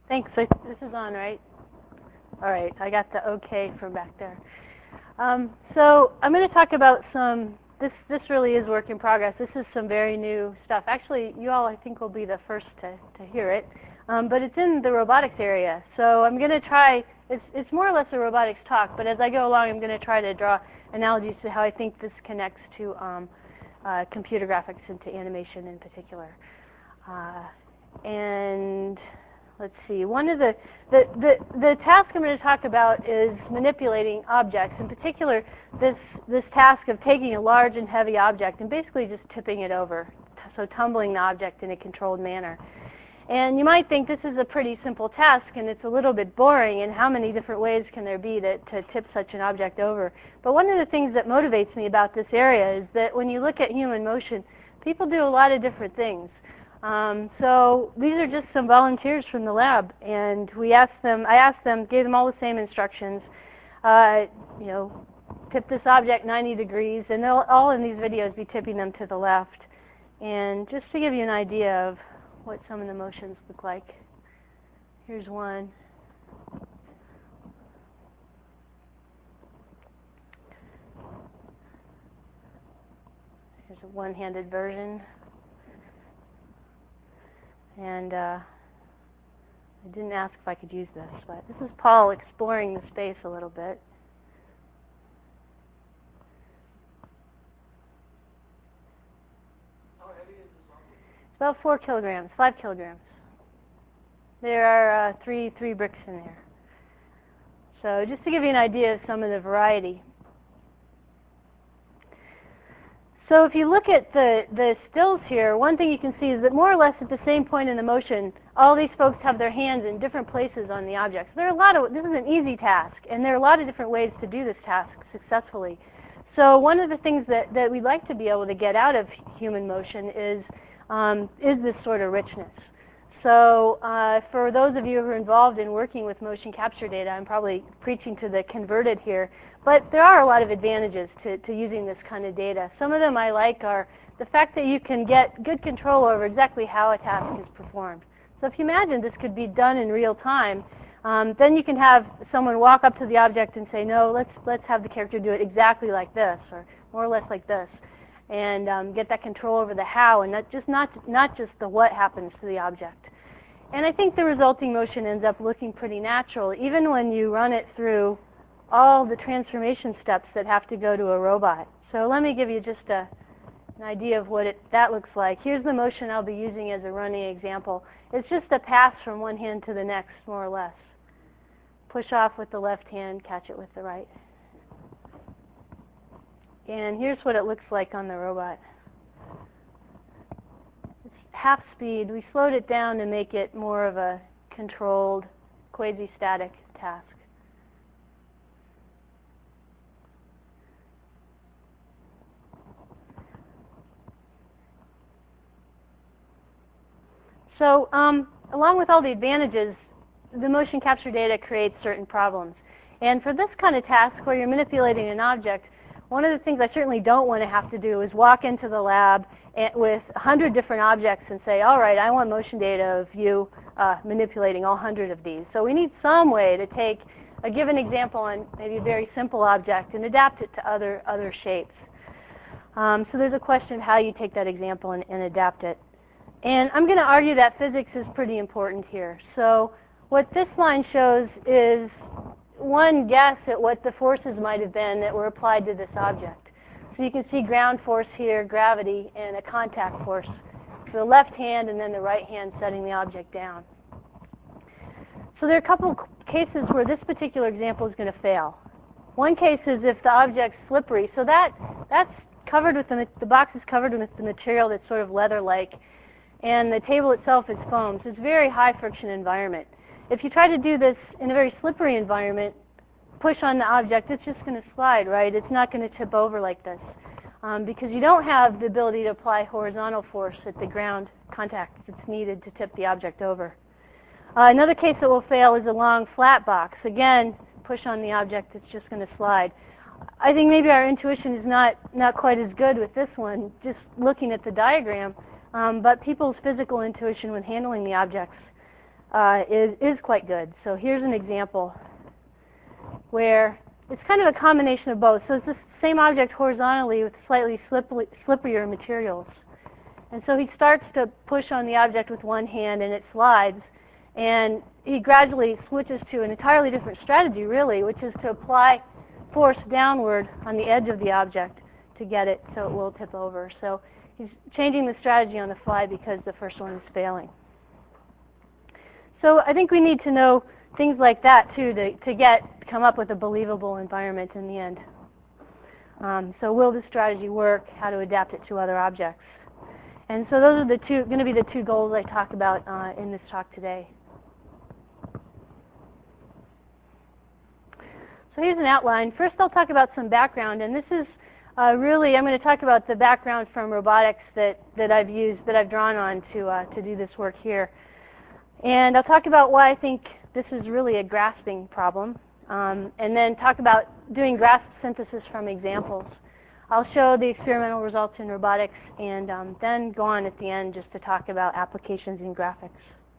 Thanks. This is on, right? All right. I got the okay from back there. So I'm going to talk about some. This really is work in progress. This is some very new stuff. Actually, you all I think will be the first to hear it. But it's in the robotics area. So I'm going to try. It's more or less a robotics talk. But as I go along, I'm going to try to draw analogies to how I think this connects to computer graphics and to animation in particular. And let's see. One of the task I'm going to talk about is manipulating objects. In particular, this task of taking a large and heavy object and basically just tipping it over, so tumbling the object in a controlled manner. And you might think this is a pretty simple task and it's a little bit boring, and how many different ways can there be to tip such an object over? But one of the things that motivates me about this area is that when you look at human motion, people do a lot of different things. So these are just some volunteers from the lab, and I asked them, gave them all the same instructions. Tip this object 90 degrees, and they'll all in these videos be tipping them to the left. And just to give you an idea of what some of the motions look like, here's one. Here's a one-handed version. And I didn't ask if I could use this, but this is Paul exploring the space a little bit. How heavy is this object? It's about 4 kilograms, 5 kilograms. There are three bricks in there. So just to give you an idea of some of the variety. So if you look at the stills here, one thing you can see is that more or less at the same point in the motion, all these folks have their hands in different places on the object. So this is an easy task, and there are a lot of different ways to do this task successfully. So one of the things that we'd like to be able to get out of human motion is this sort of richness. So for those of you who are involved in working with motion capture data, I'm probably preaching to the converted here, but there are a lot of advantages to using this kind of data. Some of them I like are the fact that you can get good control over exactly how a task is performed. So if you imagine this could be done in real time, then you can have someone walk up to the object and say, no, let's have the character do it exactly like this, or more or less like this, and get that control over the how, and not just the what happens to the object. And I think the resulting motion ends up looking pretty natural, even when you run it through all the transformation steps that have to go to a robot. So let me give you just an idea of what that looks like. Here's the motion I'll be using as a running example. It's just a pass from one hand to the next, more or less. Push off with the left hand, catch it with the right. And here's what it looks like on the robot. It's half speed. We slowed it down to make it more of a controlled, quasi-static task. So along with all the advantages, the motion capture data creates certain problems. And for this kind of task where you're manipulating an object, one of the things I certainly don't want to have to do is walk into the lab with 100 different objects and say, all right, I want motion data of you manipulating all 100 of these. So we need some way to take a given example on maybe a very simple object and adapt it to other shapes. So there's a question of how you take that example and adapt it. And I'm going to argue that physics is pretty important here. So what this line shows is one guess at what the forces might have been that were applied to this object. So you can see ground force here, gravity, and a contact force. So the left hand and then the right hand setting the object down. So there are a couple cases where this particular example is going to fail. One case is if the object's slippery. So that's covered with the box is covered with the material that's sort of leather-like, and the table itself is foam. So it's a very high friction environment. If you try to do this in a very slippery environment, push on the object, it's just going to slide, right? It's not going to tip over like this because you don't have the ability to apply horizontal force at the ground contact that's needed to tip the object over. Another case that will fail is a long flat box. Again, push on the object, it's just going to slide. I think maybe our intuition is not quite as good with this one, just looking at the diagram, but people's physical intuition when handling the objects is quite good. So here's an example where it's kind of a combination of both. So it's the same object horizontally with slightly slipperier materials. And so he starts to push on the object with one hand and it slides. And he gradually switches to an entirely different strategy, really, which is to apply force downward on the edge of the object to get it so it will tip over. So he's changing the strategy on the fly because the first one is failing. So I think we need to know things like that, too, to come up with a believable environment in the end. So will the strategy work? How to adapt it to other objects? And so those are going to be the two goals I talk about in this talk today. So here's an outline. First I'll talk about some background, and this is really, I'm going to talk about the background from robotics that I've used, that I've drawn on to do this work here. And I'll talk about why I think this is really a grasping problem, and then talk about doing grasp synthesis from examples. I'll show the experimental results in robotics, and then go on at the end just to talk about applications in graphics.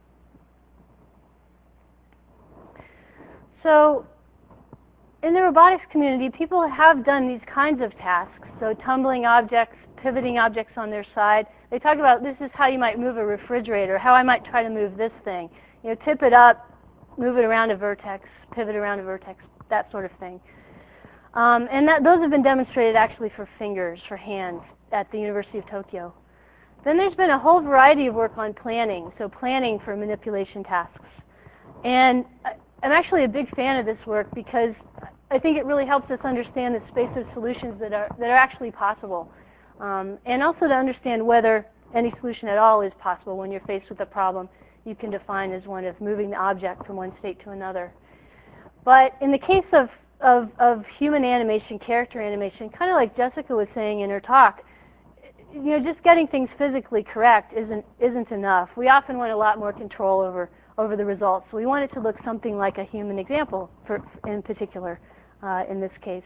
So in the robotics community, people have done these kinds of tasks. So tumbling objects, pivoting objects on their side. They talk about this is how you might move a refrigerator, how I might try to move this thing. You know, tip it up, move it around a vertex, pivot around a vertex, that sort of thing. And those have been demonstrated actually for fingers, for hands, at the University of Tokyo. Then there's been a whole variety of work on planning, so planning for manipulation tasks. And I'm actually a big fan of this work because I think it really helps us understand the space of solutions that are actually possible. And also to understand whether any solution at all is possible when you're faced with a problem you can define as one of moving the object from one state to another. But in the case of human animation, character animation, kind of like Jessica was saying in her talk, you know, just getting things physically correct isn't enough. We often want a lot more control over the results. So we want it to look something like a human example, in particular, in this case.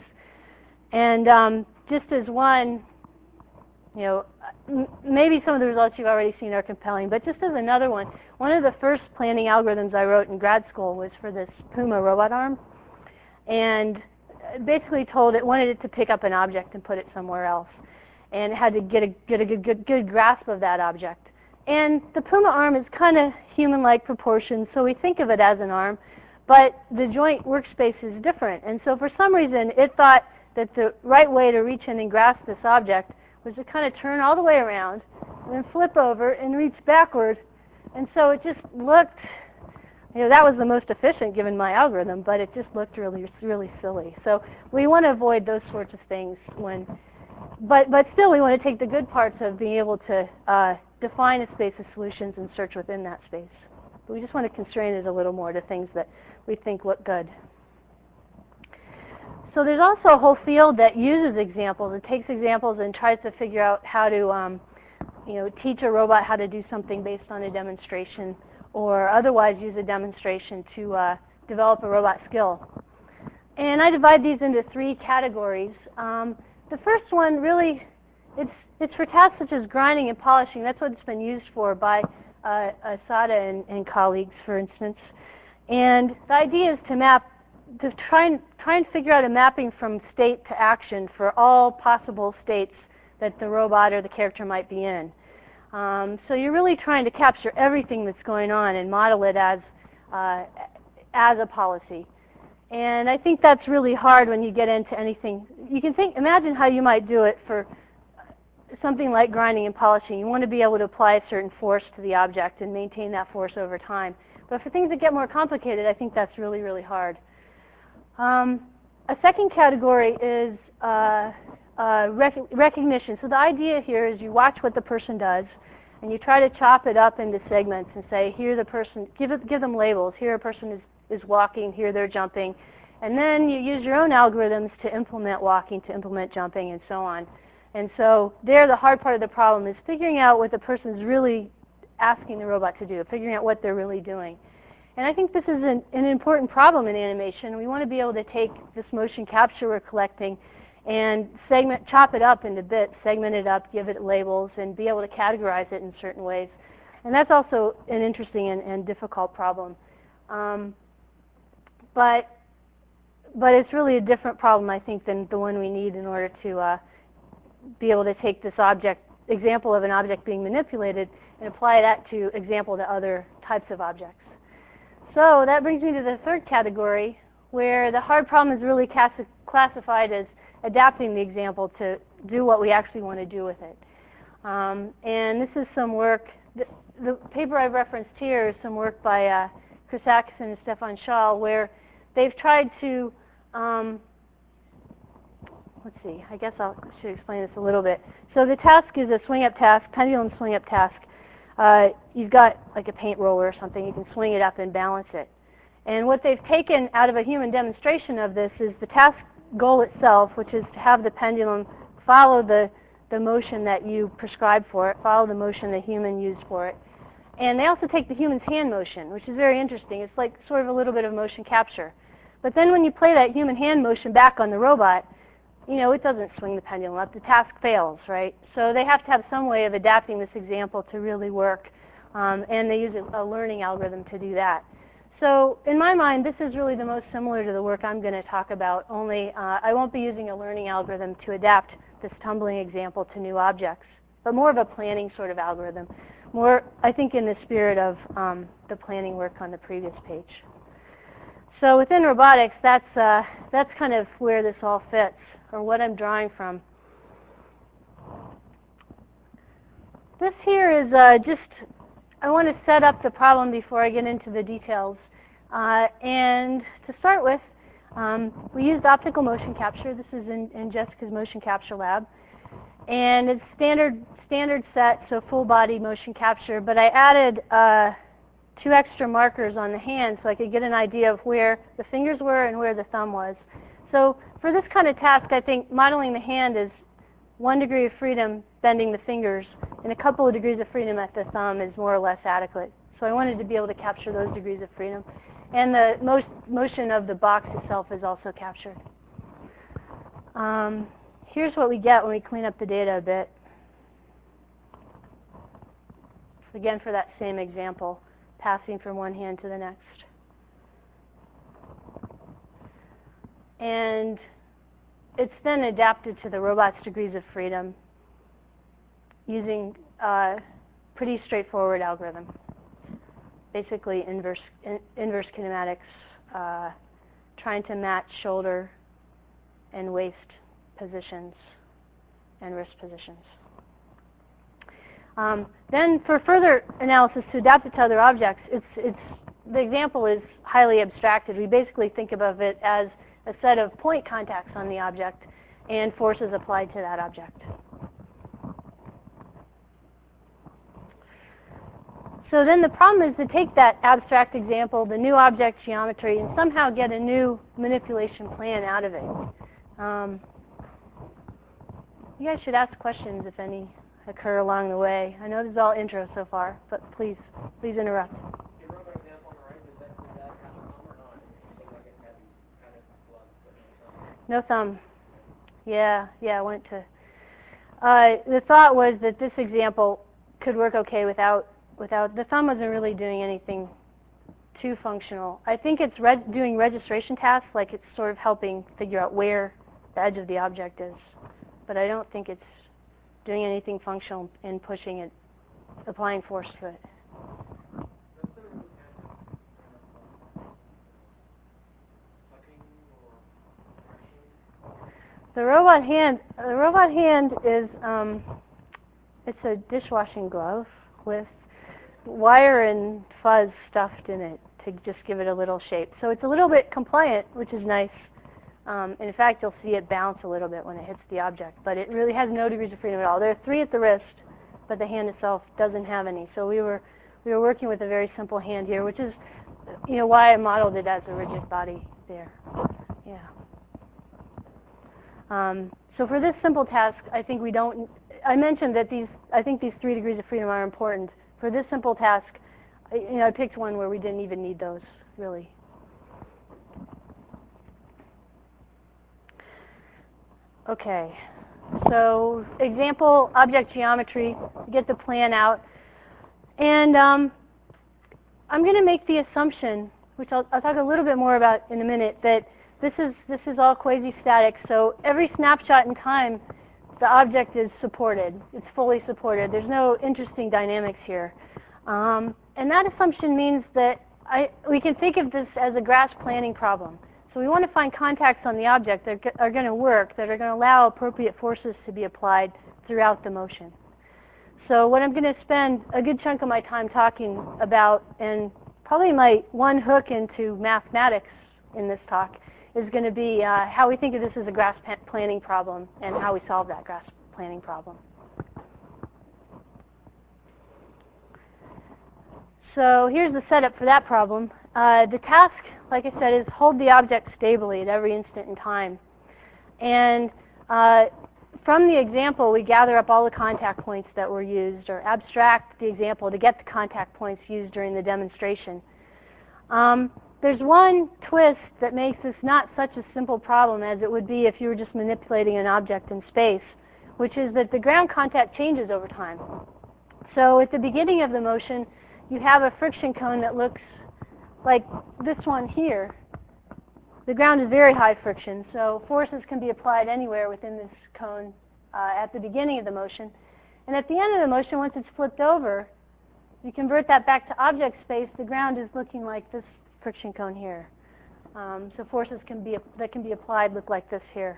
And just as one, you know, maybe some of the results you've already seen are compelling, but just as another one of the first planning algorithms I wrote in grad school was for this Puma robot arm. And basically wanted it to pick up an object and put it somewhere else. And it had to get a good grasp of that object. And the Puma arm is kind of human-like proportions, so we think of it as an arm, but the joint workspace is different. And so for some reason, it thought that the right way to reach in and grasp this object was to kind of turn all the way around, and then flip over and reach backward. And so it just looked, you know, that was the most efficient given my algorithm, but it just looked really, really silly. So we want to avoid those sorts of things but still we want to take the good parts of being able to define a space of solutions and search within that space. But we just want to constrain it a little more to things that we think look good. So there's also a whole field that uses examples. It takes examples and tries to figure out how to teach a robot how to do something based on a demonstration, or otherwise use a demonstration to develop a robot skill. And I divide these into three categories. The first one really, it's for tasks such as grinding and polishing. That's what it's been used for by Asada and colleagues, for instance. And the idea is to try and figure out a mapping from state to action for all possible states that the robot or the character might be in. So you're really trying to capture everything that's going on and model it as a policy. And I think that's really hard when you get into anything. You can imagine how you might do it for something like grinding and polishing. You want to be able to apply a certain force to the object and maintain that force over time. But for things that get more complicated, I think that's really, really hard. A second category is recognition. So the idea here is you watch what the person does, and you try to chop it up into segments and say, here the person, give them labels. Here a person is walking, here they're jumping. And then you use your own algorithms to implement walking, to implement jumping, and so on. And so there, the hard part of the problem is figuring out what the person's really asking the robot to do, figuring out what they're really doing. And I think this is an important problem in animation. We want to be able to take this motion capture we're collecting and chop it up into bits, segment it up, give it labels, and be able to categorize it in certain ways. And that's also an interesting and difficult problem. But it's really a different problem, I think, than the one we need in order to be able to take this example of an object being manipulated and apply that to other types of objects. So that brings me to the third category, where the hard problem is really classified as adapting the example to do what we actually want to do with it. And this is some work. The paper I've referenced here is some work by Chris Atkinson and Stefan Schall, where they've tried to, let's see, I guess I should explain this a little bit. So the task is a swing-up task, pendulum swing-up task. You've got like a paint roller or something. You can swing it up and balance it. And what they've taken out of a human demonstration of this is the task goal itself, which is to have the pendulum follow the motion that you prescribe for it, follow the motion the human used for it. And they also take the human's hand motion, which is very interesting. It's like sort of a little bit of motion capture. But then when you play that human hand motion back on the robot, it doesn't swing the pendulum up. The task fails, right? So they have to have some way of adapting this example to really work. And they use a learning algorithm to do that. So in my mind, this is really the most similar to the work I'm going to talk about, only I won't be using a learning algorithm to adapt this tumbling example to new objects, but more of a planning sort of algorithm. More, I think, in the spirit of the planning work on the previous page. So within robotics, that's kind of where this all fits, or what I'm drawing from. This here is I want to set up the problem before I get into the details. And to start with, we used optical motion capture. This is in Jessica's motion capture lab. And it's standard set, so full body motion capture. But I added 2 extra markers on the hand so I could get an idea of where the fingers were and where the thumb was. So for this kind of task, I think modeling the hand is 1 degree of freedom bending the fingers, and a couple of degrees of freedom at the thumb is more or less adequate. So I wanted to be able to capture those degrees of freedom. And the motion of the box itself is also captured. Here's what we get when we clean up the data a bit. Again, for that same example, passing from one hand to the next. And it's then adapted to the robot's degrees of freedom using a pretty straightforward algorithm. Basically inverse kinematics, trying to match shoulder and waist positions and wrist positions. Then for further analysis to adapt it to other objects, the example is highly abstracted. We basically think of it as a set of point contacts on the object and forces applied to that object. So then the problem is to take that abstract example, the new object geometry, and somehow get a new manipulation plan out of it. You guys should ask questions if any occur along the way. I know this is all intro so far, but please interrupt. Your robot example on the right, does that have a thumb or not? Anything like it had kind of gloves, but no thumb? No thumb. Yeah, I went to. The thought was that this example could work okay without the thumb wasn't really doing anything too functional. I think it's doing registration tasks, like it's sort of helping figure out where the edge of the object is. But I don't think it's doing anything functional in pushing it, applying force to it. The robot hand is it's a dishwashing glove with wire and fuzz stuffed in it to just give it a little shape. So it's a little bit compliant, which is nice. And in fact, you'll see it bounce a little bit when it hits the object. But it really has no degrees of freedom at all. There are 3 at the wrist, but the hand itself doesn't have any. So we were working with a very simple hand here, which is why I modeled it as a rigid body there. Yeah. So for this simple task, I think I mentioned that I think these 3 degrees of freedom are important. For this simple task, I picked one where we didn't even need those, really. Okay, so example, object geometry, get the plan out. And I'm going to make the assumption, which I'll talk a little bit more about in a minute, that this is all quasi-static. So every snapshot in time, the object is supported. It's fully supported. There's no interesting dynamics here. And that assumption means that we can think of this as a grasp planning problem. So we want to find contacts on the object that are going to work, that are going to allow appropriate forces to be applied throughout the motion. So what I'm going to spend a good chunk of my time talking about, and probably my one hook into mathematics in this talk, is going to be how we think of this as a grasp planning problem and how we solve that grasp planning problem. So here's the setup for that problem. The task, like I said, is hold the object stably at every instant in time. And from the example, we gather up all the contact points that were used, or abstract the example to get the contact points used during the demonstration. There's one twist that makes this not such a simple problem as it would be if you were just manipulating an object in space, which is that the ground contact changes over time. So at the beginning of the motion, you have a friction cone that looks like this one here. The ground is very high friction, so forces can be applied anywhere within this cone at the beginning of the motion. And at the end of the motion, once it's flipped over, you convert that back to object space, the ground is looking like this friction cone here. So forces that can be applied look like this here.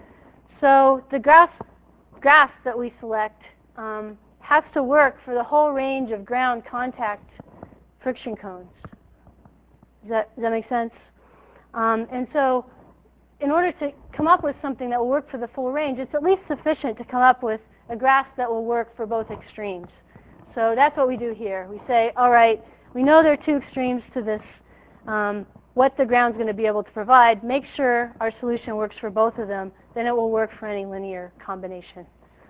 So the graph that we select has to work for the whole range of ground contact friction cones. Does that make sense? And so in order to come up with something that will work for the full range, it's at least sufficient to come up with a graph that will work for both extremes. So that's what we do here. We say, all right, we know there are two extremes to this, what the ground's going to be able to provide. Make sure our solution works for both of them. Then it will work for any linear combination.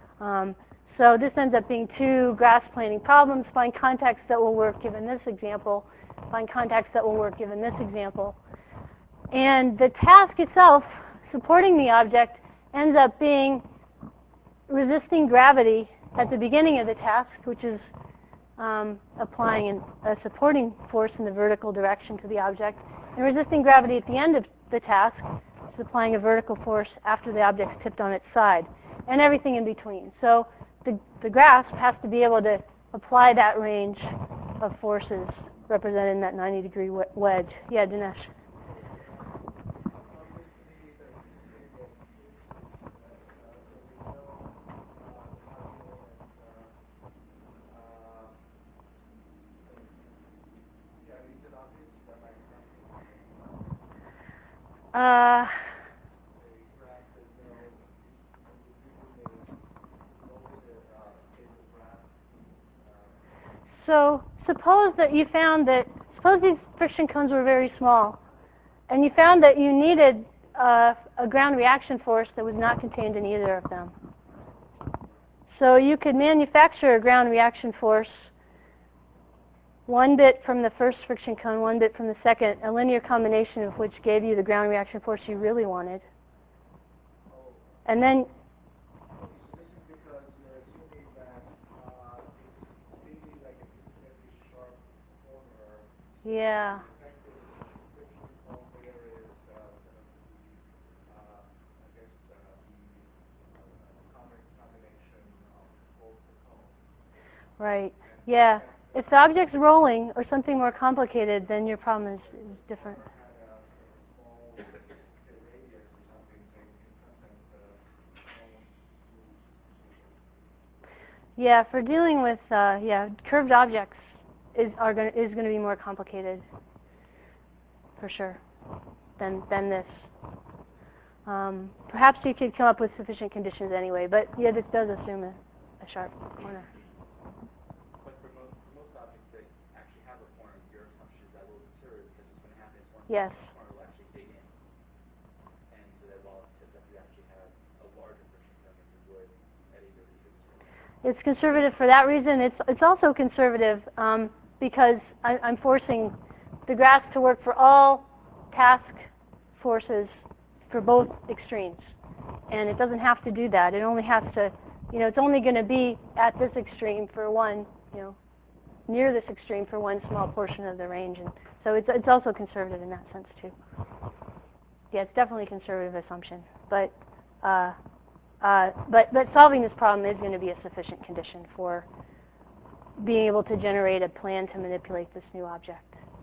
So this ends up being two grasp planning problems. Find contacts that will work given this example. Find contacts that will work given this example. And the task itself, supporting the object, ends up being resisting gravity at the beginning of the task, which is applying a supporting force in the vertical direction to the object, and resisting gravity at the end of the task, which is applying a vertical force after the object's tipped on its side, and everything in between. So the grasp has to be able to apply that range of forces represented in that 90-degree wedge. Yeah, Dinesh? So suppose these friction cones were very small, and you found that you needed a ground reaction force that was not contained in either of them. So you could manufacture a ground reaction force, one bit from the first friction cone, one bit from the second, a linear combination of which gave you the ground reaction force you really wanted. And then yeah. Right. Yeah. If the object's rolling or something more complicated, then your problem is different. Yeah, for dealing with curved objects is going to be more complicated, for sure, than this. Perhaps you could come up with sufficient conditions anyway, but yeah, this does assume a sharp corner. But for most objects that actually have a corner, your assumption is that will be conservative because what's going to happen is one corner will actually dig in, and so that while it's tipped up, you actually have a larger friction cone than you would at either of the two extremes. It's conservative for that reason. It's also conservative because I'm forcing the grasp to work for all task forces for both extremes, and it doesn't have to do that. It only has to, it's only going to be at this extreme for one, near this extreme for one small portion of the range. And so it's also conservative in that sense too. Yeah, it's definitely a conservative assumption, but solving this problem is going to be a sufficient condition for being able to generate a plan to manipulate this new object.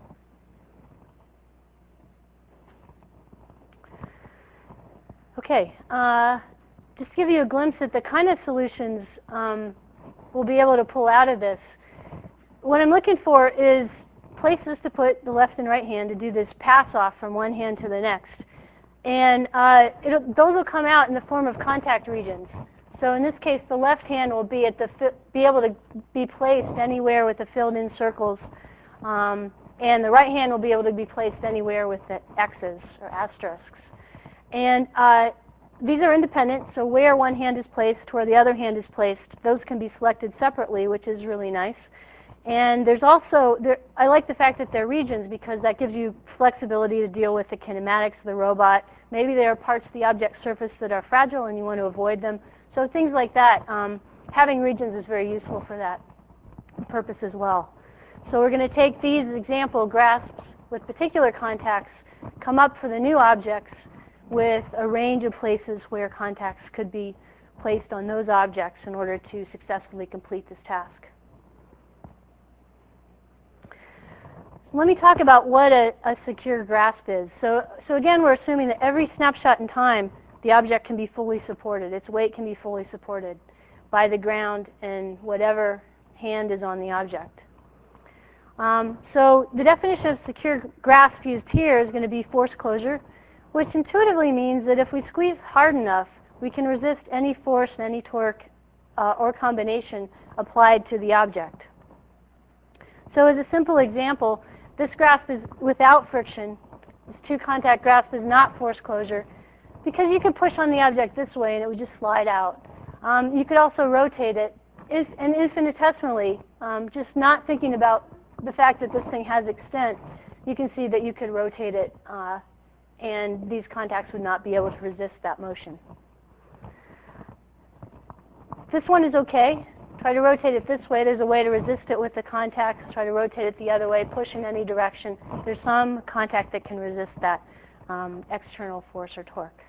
Okay, just to give you a glimpse at the kind of solutions we'll be able to pull out of this. What I'm looking for is places to put the left and right hand to do this pass-off from one hand to the next. And those will come out in the form of contact regions. So in this case, the left hand will be able to be placed anywhere with the filled-in circles, and the right hand will be able to be placed anywhere with the X's or asterisks. And these are independent, so where one hand is placed, where the other hand is placed, those can be selected separately, which is really nice. And there's also, I like the fact that they're regions because that gives you flexibility to deal with the kinematics of the robot. Maybe there are parts of the object surface that are fragile and you want to avoid them. So things like that, having regions is very useful for that purpose as well. So we're going to take these example grasps with particular contacts, come up for the new objects with a range of places where contacts could be placed on those objects in order to successfully complete this task. Let me talk about what a secure grasp is. So again, we're assuming that every snapshot in time, the object can be fully supported. Its weight can be fully supported by the ground and whatever hand is on the object. So the definition of secure grasp used here is going to be force closure, which intuitively means that if we squeeze hard enough, we can resist any force, any torque, or combination applied to the object. So as a simple example, this grasp is without friction. This two-contact grasp is not force closure because you could push on the object this way and it would just slide out. You could also rotate it and infinitesimally, just not thinking about the fact that this thing has extent. You can see that you could rotate it and these contacts would not be able to resist that motion. This one is okay. Try to rotate it this way. There's a way to resist it with the contacts. Try to rotate it the other way. Push in any direction. There's some contact that can resist that external force or torque.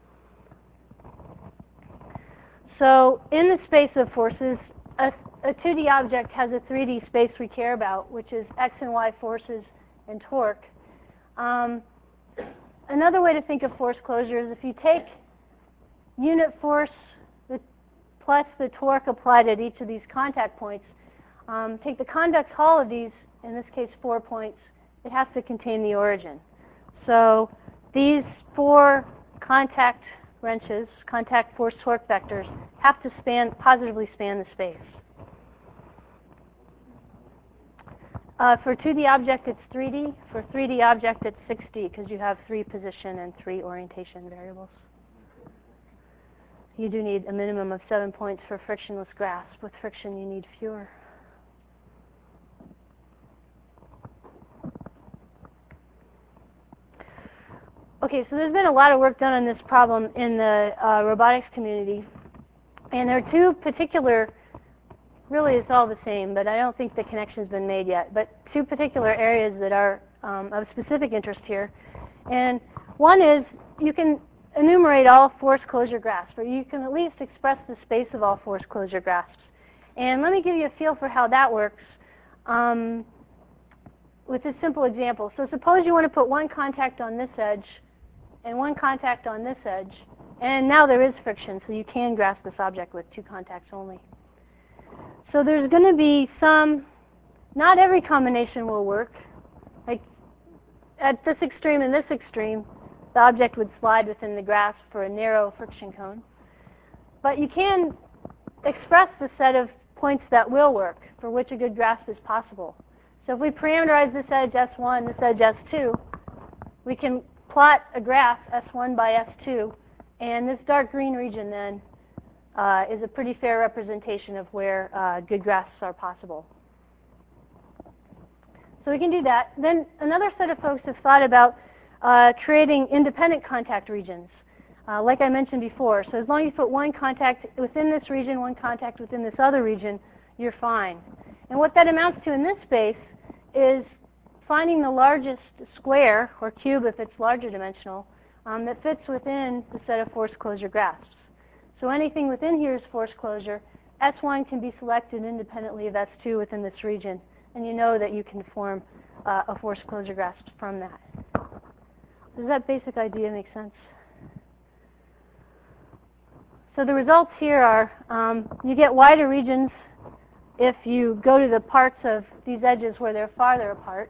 So in the space of forces, a 2D object has a 3D space we care about, which is x and y forces and torque. Another way to think of force closure is if you take unit force plus the torque applied at each of these contact points, take the convex hull of these, in this case 4 points, it has to contain the origin. So these 4 contact wrenches, contact force torque vectors, have to positively span the space. For 2D object, it's 3D. For 3D object, it's 6D because you have 3 position and 3 orientation variables. You do need a minimum of 7 points for frictionless grasp. With friction, you need fewer. Okay, so there's been a lot of work done on this problem in the robotics community. And there are 2 particular, really it's all the same, but I don't think the connection's been made yet, but 2 particular areas that are of specific interest here. And one is you can enumerate all force closure grasps, or you can at least express the space of all force closure grasps. And let me give you a feel for how that works with this simple example. So suppose you want to put one contact on this edge and one contact on this edge, and now there is friction, so you can grasp this object with 2 contacts only. So there's going to be not every combination will work. Like at this extreme and this extreme, the object would slide within the grasp for a narrow friction cone. But you can express the set of points that will work, for which a good grasp is possible. So if we parameterize this edge S1, this edge S2, we can plot a graph S1 by S2, and this dark green region then is a pretty fair representation of where good grasps are possible. So we can do that. Then another set of folks have thought about creating independent contact regions, like I mentioned before. So as long as you put one contact within this region, one contact within this other region, you're fine. And what that amounts to in this space is finding the largest square, or cube if it's larger dimensional, that fits within the set of forced closure grasps. So anything within here is forced closure. S1 can be selected independently of S2 within this region, and you know that you can form a forced closure grasp from that. Does that basic idea make sense? So the results here are you get wider regions if you go to the parts of these edges where they're farther apart.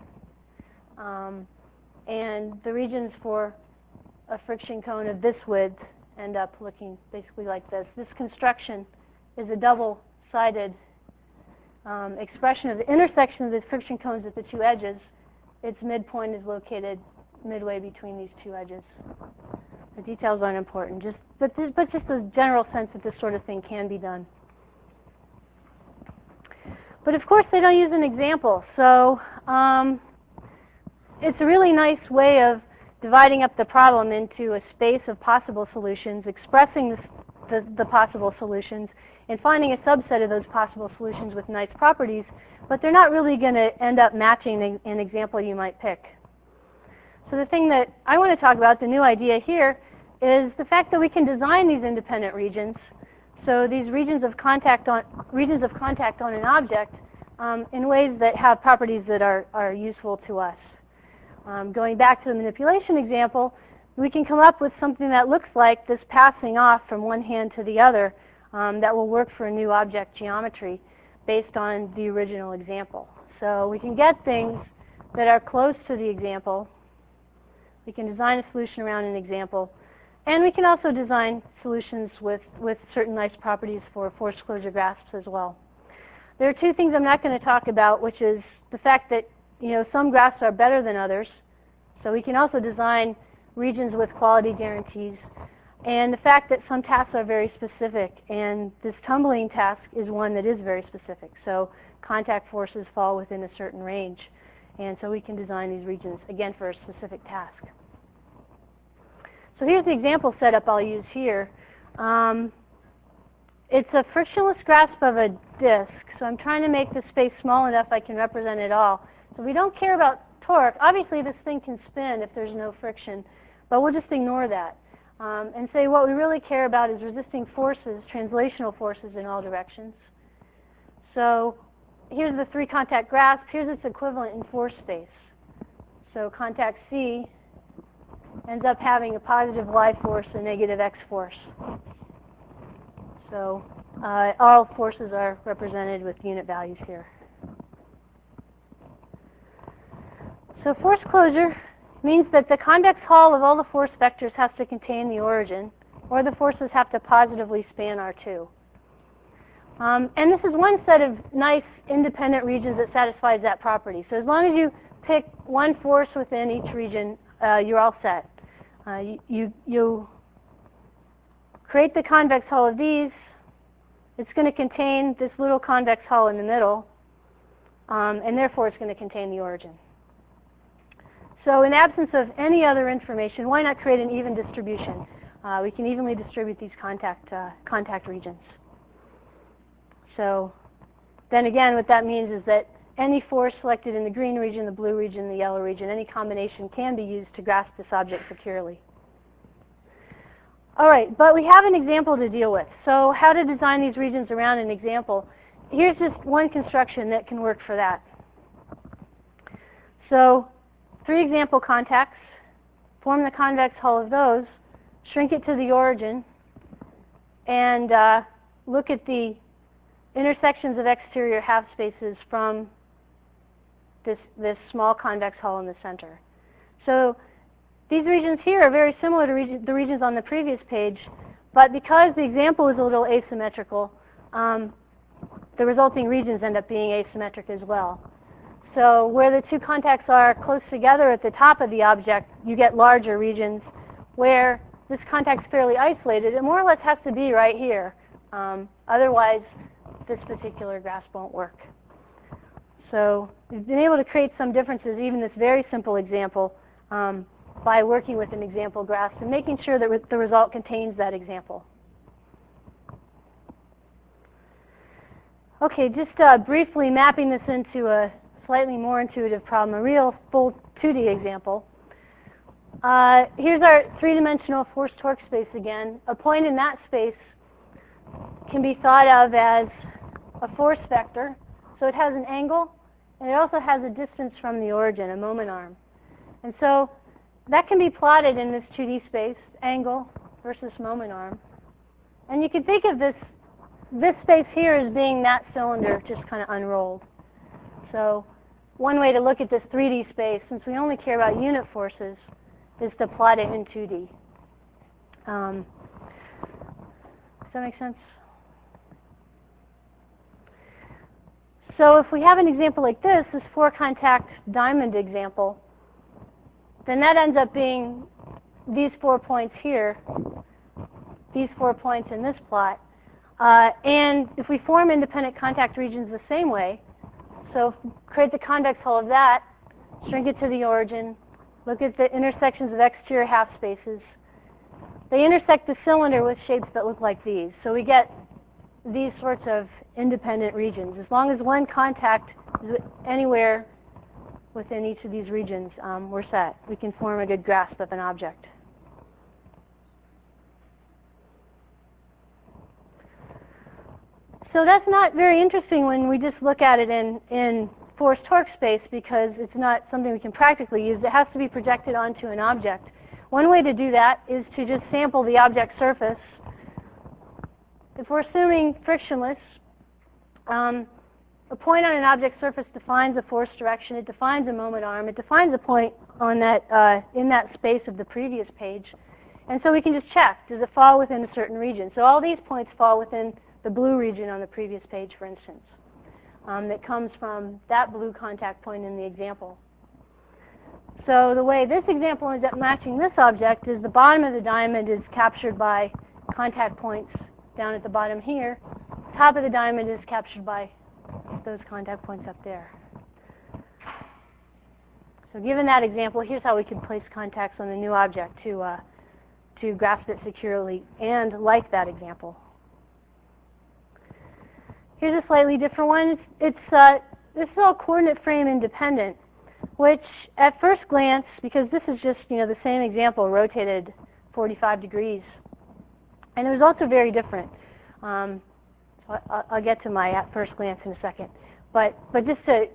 And the regions for a friction cone of this width end up looking basically like this. This construction is a double-sided expression of the intersection of the friction cones at the two edges. Its midpoint is located midway between these two edges. The details aren't important, but just a general sense that this sort of thing can be done. But of course, they don't use an example, so it's a really nice way of dividing up the problem into a space of possible solutions, expressing the possible solutions, and finding a subset of those possible solutions with nice properties, but they're not really going to end up matching an example you might pick. So the thing that I want to talk about, the new idea here, is the fact that we can design these independent regions. So these regions of contact on an object in ways that have properties that are useful to us. Going back to the manipulation example, we can come up with something that looks like this passing off from one hand to the other that will work for a new object geometry based on the original example. So we can get things that are close to the example. We can design a solution around an example. And we can also design solutions with certain nice properties for forced closure grasps as well. There are two things I'm not going to talk about, which is the fact that some grasps are better than others. So we can also design regions with quality guarantees. And the fact that some tasks are very specific. And this tumbling task is one that is very specific. So contact forces fall within a certain range. And so we can design these regions, again, for a specific task. So here's the example setup I'll use here. It's a frictionless grasp of a disk. So I'm trying to make the space small enough I can represent it all. So we don't care about torque. Obviously, this thing can spin if there's no friction, but we'll just ignore that and say what we really care about is resisting forces, translational forces in all directions. So here's the three contact grasp. Here's its equivalent in force space. So contact C ends up having a positive Y force and negative X force. So all forces are represented with unit values here. So force closure means that the convex hull of all the force vectors has to contain the origin, or the forces have to positively span R2. And this is one set of nice independent regions that satisfies that property. So as long as you pick one force within each region, you're all set. You create the convex hull of these. It's going to contain this little convex hull in the middle, and therefore it's going to contain the origin. So in absence of any other information, why not create an even distribution? We can evenly distribute these contact regions. So then again, what that means is that any force selected in the green region, the blue region, the yellow region, any combination can be used to grasp this object securely. All right, but we have an example to deal with. So how to design these regions around an example. Here's just one construction that can work for that. So 3 example contacts, form the convex hull of those, shrink it to the origin, and look at the intersections of exterior half spaces from this small convex hull in the center. So these regions here are very similar to the regions on the previous page, but because the example is a little asymmetrical, the resulting regions end up being asymmetric as well. So where the two contacts are close together at the top of the object, you get larger regions. Where this contact's fairly isolated, it more or less has to be right here. Otherwise, this particular grasp won't work. So we've been able to create some differences, even this very simple example, by working with an example grasp and making sure that the result contains that example. Okay, just briefly mapping this into a slightly more intuitive problem, a real full 2D example. Here's our three-dimensional force-torque space again. A point in that space can be thought of as a force vector. So it has an angle, and it also has a distance from the origin, a moment arm. And so that can be plotted in this 2D space, angle versus moment arm. And you can think of this space here as being that cylinder just kind of unrolled. So one way to look at this 3D space, since we only care about unit forces, is to plot it in 2D. Does that make sense? So if we have an example like this 4-contact diamond example, then that ends up being these 4 points here, these 4 points in this plot. And if we form independent contact regions the same way, so create the convex hull of that, shrink it to the origin, look at the intersections of exterior half spaces. They intersect the cylinder with shapes that look like these. So we get these sorts of independent regions. As long as one contact is anywhere within each of these regions, we're set. We can form a good grasp of an object. So that's not very interesting when we just look at it in force-torque space, because it's not something we can practically use. It has to be projected onto an object. One way to do that is to just sample the object surface. If we're assuming frictionless, a point on an object surface defines a force direction, it defines a moment arm, it defines a point on that in that space of the previous page. And so we can just check, does it fall within a certain region? So all these points fall within the blue region on the previous page, for instance, that comes from that blue contact point in the example. So the way this example ends up matching this object is the bottom of the diamond is captured by contact points down at the bottom here. Top of the diamond is captured by those contact points up there. So given that example, here's how we can place contacts on the new object to grasp it securely and like that example. Here's a slightly different one. This is all coordinate frame independent, which at first glance, because this is just the same example rotated 45 degrees, and the results are very different. I'll get to my at first glance in a second, but just to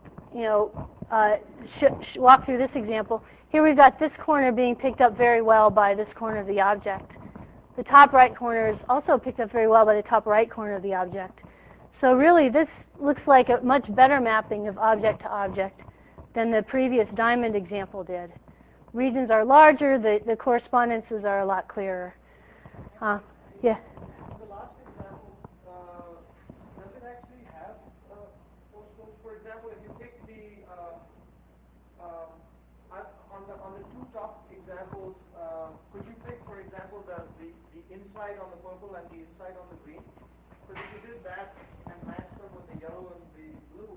walk through this example, here we've got this corner being picked up very well by this corner of the object. The top right corner is also picked up very well by the top right corner of the object. So really, this looks like a much better mapping of object to object than the previous diamond example did. Regions are larger, the correspondences are a lot clearer. Yeah. The last example, does it actually have force torque? For example, if you pick on the two top examples, could you pick, for example, the inside on the purple and the inside on the green? Because if you did that and matched them with the yellow and the blue,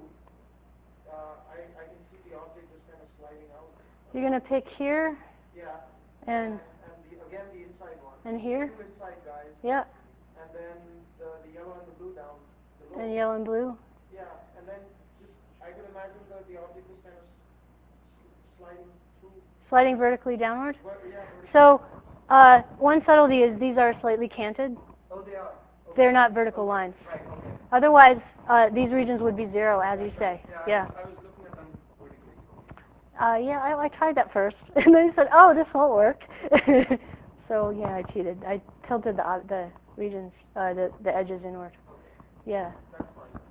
I can see the object just kind of sliding out. You're going to pick here? Yeah. And again, the inside one. And here? Two inside guys. Yeah. And then the yellow and the blue down below. And yellow and blue? Yeah. And then I could imagine that the object is kind of sliding through. Sliding vertically downward? Yeah, vertically. So one subtlety is these are slightly canted. Oh, they are. Okay. They're not vertical lines. Right, okay. Otherwise, these regions would be zero, as you say. Yeah. I was looking at them vertically. I tried that first, and then I said, "Oh, this won't work." So yeah, I cheated. I tilted the regions, the edges inward. Yeah. That's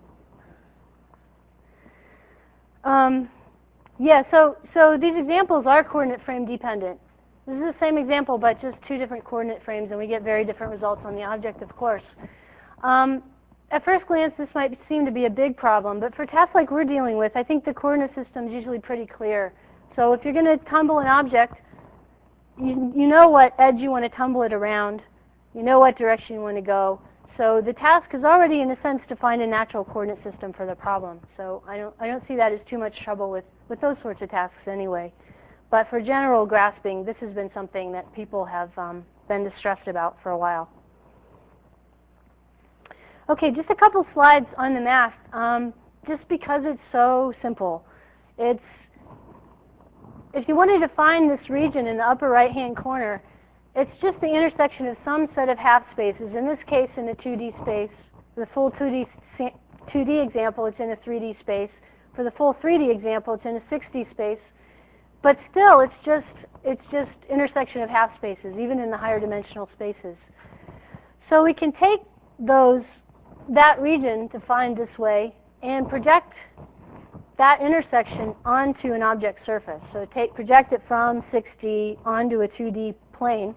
fine. Yeah. So these examples are coordinate frame dependent. This is the same example, but just two different coordinate frames, and we get very different results on the object, of course. At first glance, this might seem to be a big problem, but for tasks like we're dealing with, I think the coordinate system is usually pretty clear. So if you're going to tumble an object, you know what edge you want to tumble it around. You know what direction you want to go. So the task is already, in a sense, to find a natural coordinate system for the problem. So I don't see that as too much trouble with those sorts of tasks anyway. But for general grasping, this has been something that people have been distressed about for a while. Okay, just a couple slides on the math, just because it's so simple. If you wanted to find this region in the upper right-hand corner, it's just the intersection of some set of half spaces. In this case, in a 2D space. For the full 2D example, it's in a 3D space. For the full 3D example, it's in a 6D space. But still, it's just intersection of half spaces, even in the higher dimensional spaces. So we can take that region defined this way and project that intersection onto an object surface. So project it from 6D onto a 2D plane.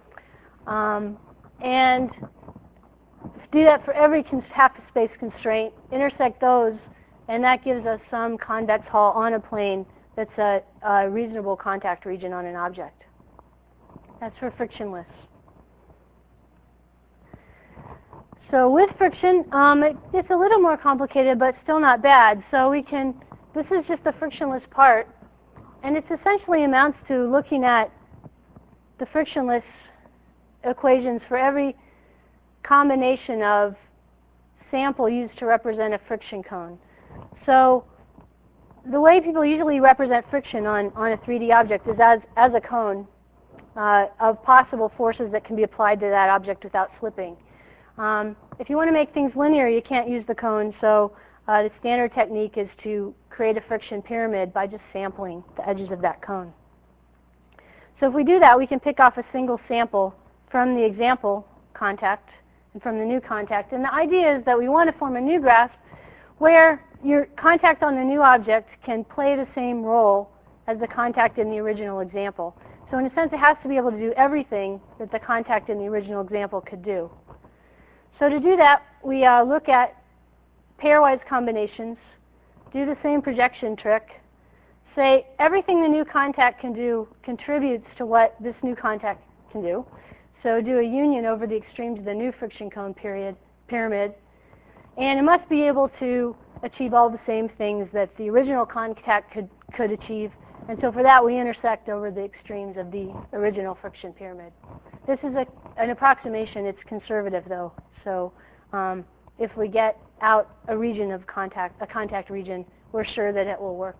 And do that for every half space constraint, intersect those, and that gives us some convex hull on a plane that's a reasonable contact region on an object. That's for frictionless. So with friction, it's a little more complicated, but still not bad. So this is just the frictionless part, and it essentially amounts to looking at the frictionless equations for every combination of sample used to represent a friction cone. So the way people usually represent friction on a 3D object is as a cone of possible forces that can be applied to that object without slipping. If you want to make things linear, you can't use the cone, so the standard technique is to create a friction pyramid by just sampling the edges of that cone. So if we do that, we can pick off a single sample from the example contact and from the new contact. And the idea is that we want to form a new grasp where your contact on the new object can play the same role as the contact in the original example. So in a sense, it has to be able to do everything that the contact in the original example could do. So to do that, we look at pairwise combinations, do the same projection trick, say everything the new contact can do contributes to what this new contact can do. So do a union over the extremes of the new friction cone pyramid. And it must be able to achieve all the same things that the original contact could achieve. And so for that, we intersect over the extremes of the original friction pyramid. This is an approximation. It's conservative, though. So if we get out a region of contact, a contact region, we're sure that it will work.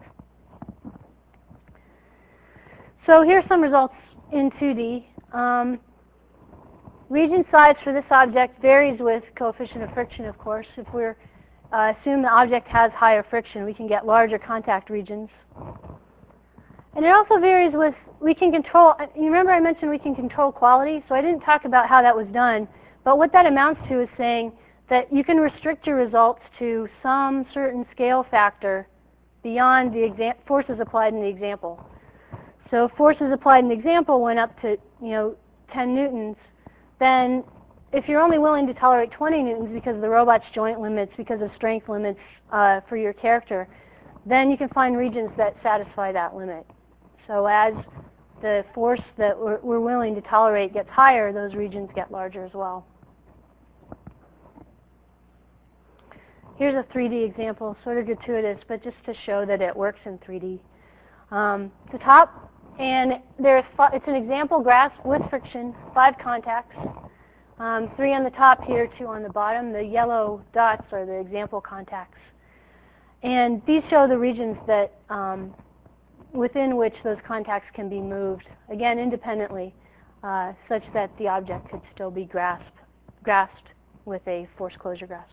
So here's some results in 2D. Region size for this object varies with coefficient of friction, of course. If we assume the object has higher friction, we can get larger contact regions. And it also varies with, we can control, you remember I mentioned we can control quality? So I didn't talk about how that was done, but what that amounts to is saying that you can restrict your results to some certain scale factor beyond the forces applied in the example. So if forces applied in the example went up to 10 newtons, then if you're only willing to tolerate 20 newtons because of the robot's joint limits, because of strength limits for your character, then you can find regions that satisfy that limit. So as the force that we're willing to tolerate gets higher, those regions get larger as well. Here's a 3D example, sort of gratuitous, but just to show that it works in 3D. The top, and it's an example grasp with friction, 5 contacts. 3 on the top here, 2 on the bottom. The yellow dots are the example contacts. And these show the regions that within which those contacts can be moved, again independently, such that the object could still be grasped with a force closure grasp.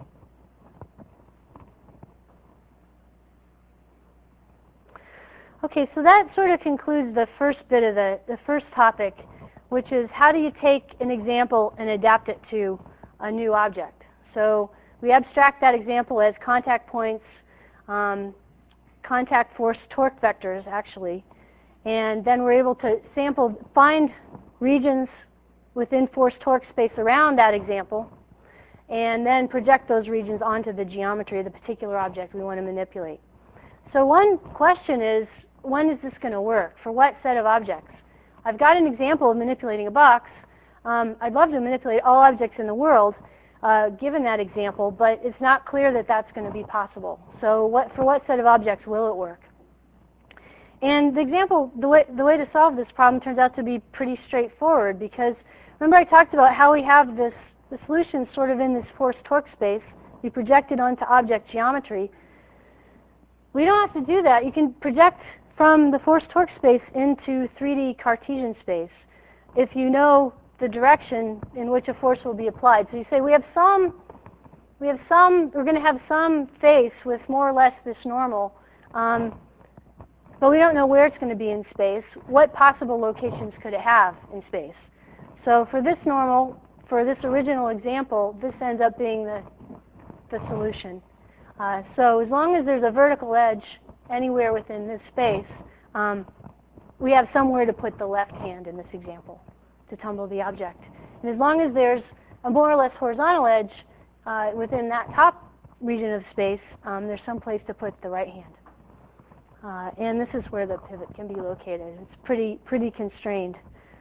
Okay, so that sort of concludes the first bit of the first topic, which is how do you take an example and adapt it to a new object. So we abstract that example as contact points, contact force torque vectors, actually, and then we're able to find regions within force torque space around that example, and then project those regions onto the geometry of the particular object we want to manipulate. So one question is, when is this going to work? For what set of objects? I've got an example of manipulating a box. I'd love to manipulate all objects in the world, given that example, but it's not clear that that's going to be possible. So for what set of objects will it work? And the example, the way to solve this problem turns out to be pretty straightforward, because remember I talked about how we have this the solution is sort of in this force-torque space. We project it onto object geometry. We don't have to do that. You can project from the force-torque space into 3D Cartesian space if you know the direction in which a force will be applied. So you say we're going to have some face with more or less this normal, but we don't know where it's going to be in space. What possible locations could it have in space? So for this normal, for this original example, this ends up being the solution. So as long as there's a vertical edge anywhere within this space, we have somewhere to put the left hand in this example to tumble the object. And as long as there's a more or less horizontal edge within that top region of space, there's some place to put the right hand. And this is where the pivot can be located. It's pretty constrained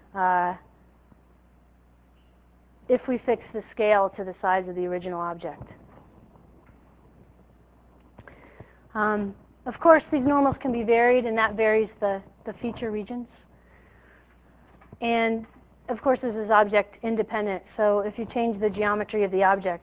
if we fix the scale to the size of the original object. Of course, these normals can be varied, and that varies the feature regions. And of course, this is object independent. So if you change the geometry of the object,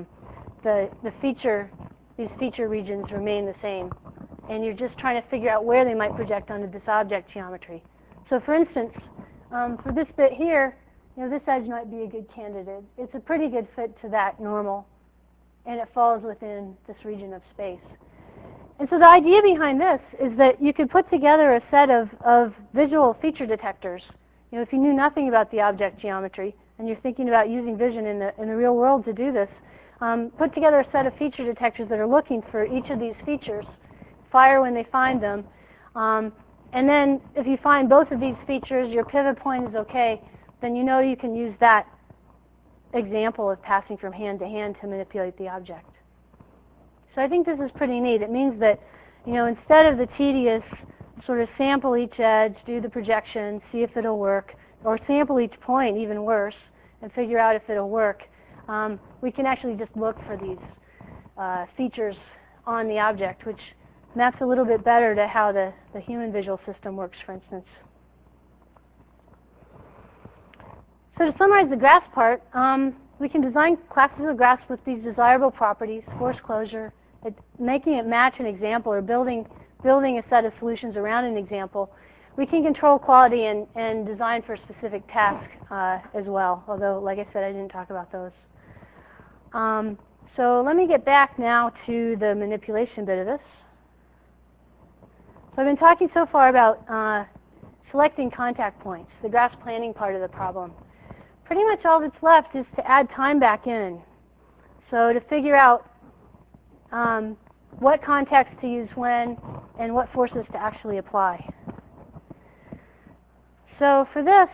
these feature regions remain the same. And you're just trying to figure out where they might project onto this object geometry. So for instance, for this bit here, this edge might be a good candidate. It's a pretty good fit to that normal, and it falls within this region of space. And so the idea behind this is that you could put together a set of visual feature detectors. If you knew nothing about the object geometry and you're thinking about using vision in the real world to do this, put together a set of feature detectors that are looking for each of these features, fire when they find them, and then if you find both of these features, your pivot point is okay, then you know you can use that example of passing from hand to hand to manipulate the object. So I think this is pretty neat. It means that, instead of the tedious sort of sample each edge, do the projection, see if it'll work, or sample each point, even worse, and figure out if it'll work, we can actually just look for these features on the object, which maps a little bit better to how the human visual system works, for instance. So to summarize the graph part, we can design classes of graphs with these desirable properties: force closure, making it match an example, or building a set of solutions around an example. We can control quality and design for a specific task as well, although, like I said, I didn't talk about those. So let me get back now to the manipulation bit of this. So I've been talking so far about selecting contact points, the graphs planning part of the problem. Pretty much all that's left is to add time back in. So to figure out what contacts to use when and what forces to actually apply. So for this,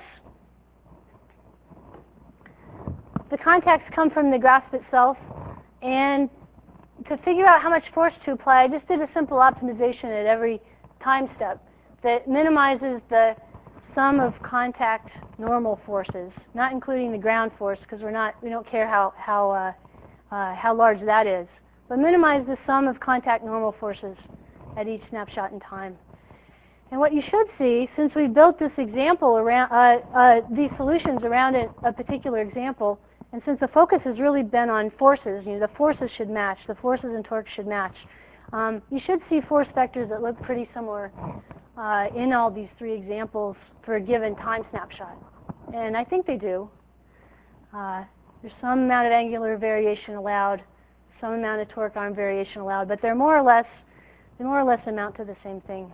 the contacts come from the graph itself, and to figure out how much force to apply, I just did a simple optimization at every time step that minimizes the sum of contact normal forces, not including the ground force, because we don't care how large that is, but minimize the sum of contact normal forces at each snapshot in time. And what you should see, since we built this example around these solutions around a particular example, and since the focus has really been on forces, the forces should match, the forces and torques should match. You should see force vectors that look pretty similar in all these three examples for a given time snapshot. And I think they do. There's some amount of angular variation allowed, some amount of torque arm variation allowed, but they more or less amount to the same thing.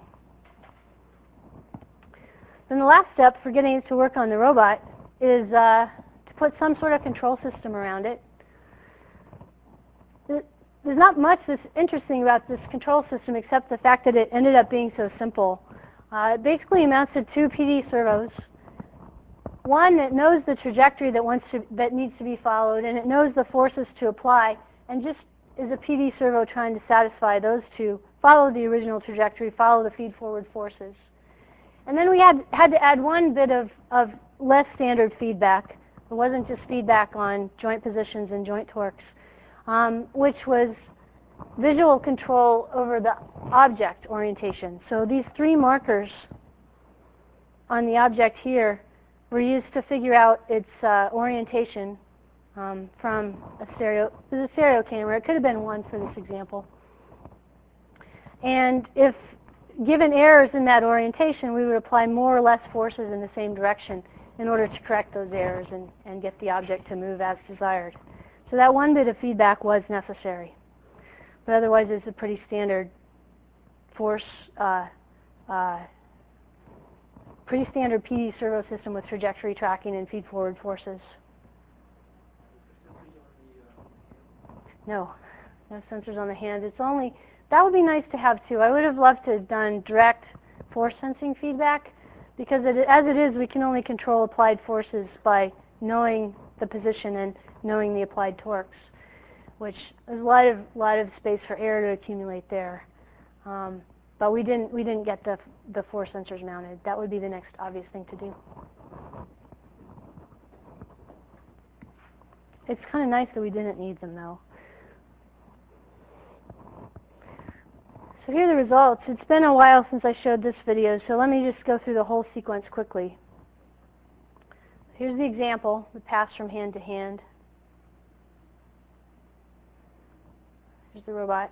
Then the last step for getting it to work on the robot is to put some sort of control system around it. There's not much that's interesting about this control system except the fact that it ended up being so simple. It basically amounts to two PD servos. One that knows the trajectory that needs to be followed, and it knows the forces to apply, and just is a PD servo trying to satisfy those two, follow the original trajectory, follow the feed-forward forces. And then we had to add one bit of less standard feedback. It wasn't just feedback on joint positions and joint torques, which was visual control over the object orientation. So these three markers on the object here were used to figure out its orientation from a stereo camera. It could have been one for this example. And if given errors in that orientation, we would apply more or less forces in the same direction in order to correct those errors and get the object to move as desired. So that one bit of feedback was necessary. But otherwise, it's a pretty standard force, pretty standard PD servo system with trajectory tracking and feed-forward forces. No sensors on the hand. It's only, that would be nice to have too. I would have loved to have done direct force sensing feedback, because as it is, we can only control applied forces by knowing the position and knowing the applied torques, which there's a lot of space for error to accumulate there. But we didn't get the force sensors mounted. That would be the next obvious thing to do. It's kind of nice that we didn't need them though. So here are the results. It's been a while since I showed this video, so let me just go through the whole sequence quickly. Here's the example, the pass from hand to hand. Here's the robot.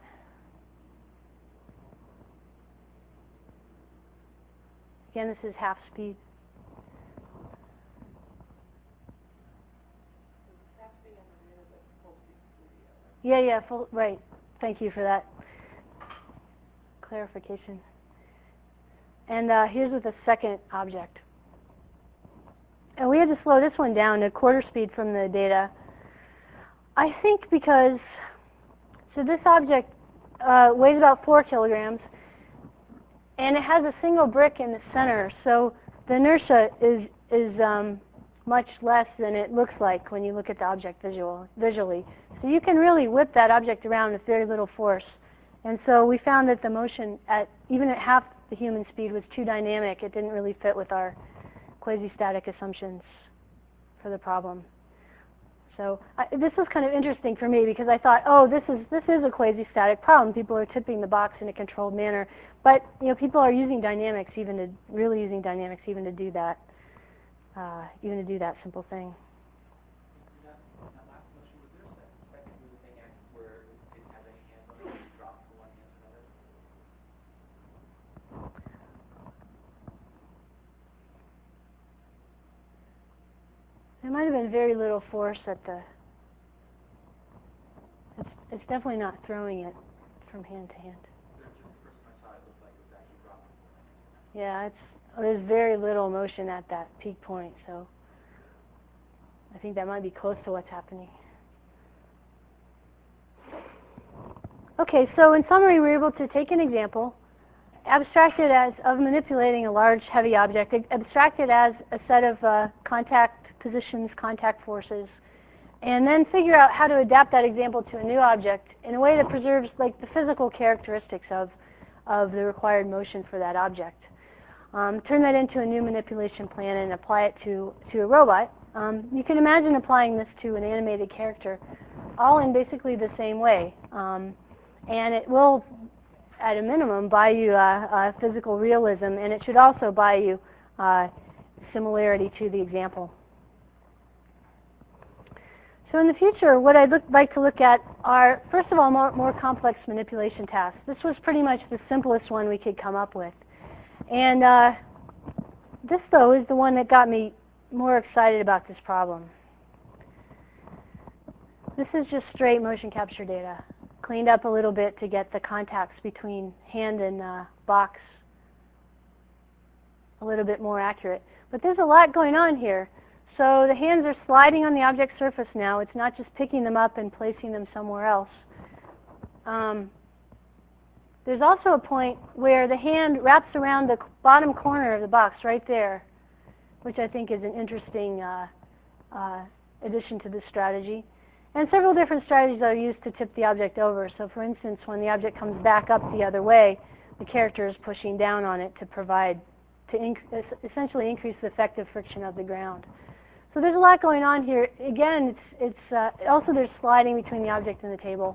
Again, this is half speed. Yeah, full, right. Thank you for that clarification. And here's with the second object. And we had to slow this one down to quarter speed from the data. I think because, so this object weighs about 4 kilograms, and it has a single brick in the center, so the inertia is much less than it looks like when you look at the object visually. So you can really whip that object around with very little force. And so we found that the motion, even at half the human speed, was too dynamic. It didn't really fit with our quasi-static assumptions for the problem. So this was kind of interesting for me, because I thought, oh, this is a quasi-static problem. People are tipping the box in a controlled manner, but people are using dynamics, really using dynamics even to do that, simple thing. There might have been very little force at the. It's definitely not throwing it from hand to hand. Yeah, there's very little motion at that peak point, so I think that might be close to what's happening. Okay, so in summary, we were able to take an example, abstract it as of manipulating a large, heavy object, abstract it as a set of contact positions, contact forces, and then figure out how to adapt that example to a new object in a way that preserves the physical characteristics of the required motion for that object. Turn that into a new manipulation plan and apply it to a robot. You can imagine applying this to an animated character, all in basically the same way. And it will, at a minimum, buy you physical realism, and it should also buy you similarity to the example. So in the future, what I'd like to look at are, first of all, more complex manipulation tasks. This was pretty much the simplest one we could come up with. And this, though, is the one that got me more excited about this problem. This is just straight motion capture data, cleaned up a little bit to get the contacts between hand and box a little bit more accurate. But there's a lot going on here. So the hands are sliding on the object surface now. It's not just picking them up and placing them somewhere else. There's also a point where the hand wraps around the bottom corner of the box right there, which I think is an interesting addition to this strategy. And several different strategies are used to tip the object over. So for instance, when the object comes back up the other way, the character is pushing down on it to essentially increase the effective friction of the ground. So there's a lot going on here. Again, also there's sliding between the object and the table.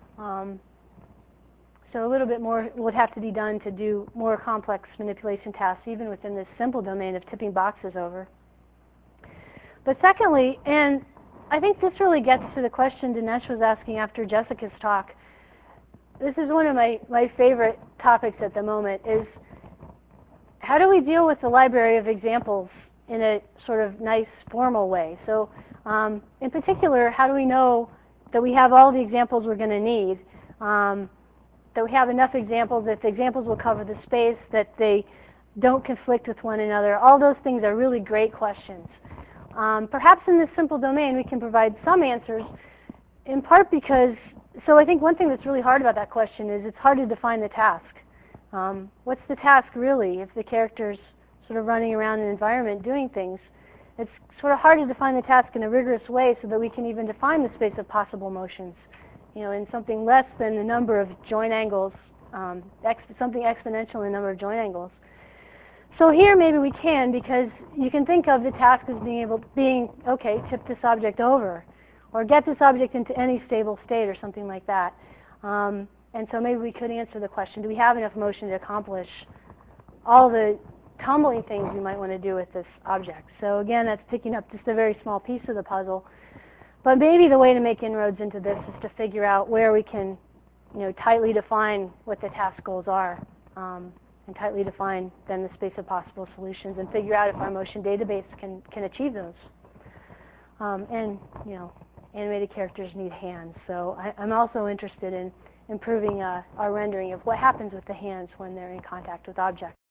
So a little bit more would have to be done to do more complex manipulation tasks, even within this simple domain of tipping boxes over. But secondly, and I think this really gets to the question Dinesh was asking after Jessica's talk. This is one of my favorite topics at the moment, is how do we deal with the library of examples in a sort of nice formal way? So in particular, how do we know that we have all the examples we're going to need, that we have enough examples, that the examples will cover the space, that they don't conflict with one another? All those things are really great questions. Perhaps in this simple domain we can provide some answers, in part because, so I think one thing that's really hard about that question is it's hard to define the task. What's the task really if the character's sort of running around an environment doing things? It's sort of hard to define the task in a rigorous way so that we can even define the space of possible motions, in something less than the number of joint angles, something exponential in the number of joint angles. So here maybe we can, because you can think of the task as being okay, tip this object over, or get this object into any stable state or something like that. And so maybe we could answer the question, do we have enough motion to accomplish all the tumbling things we might want to do with this object? So again, that's picking up just a very small piece of the puzzle. But maybe the way to make inroads into this is to figure out where we can tightly define what the task goals are, and tightly define then the space of possible solutions, and figure out if our motion database can achieve those. And animated characters need hands, so I'm also interested in improving our rendering of what happens with the hands when they're in contact with objects.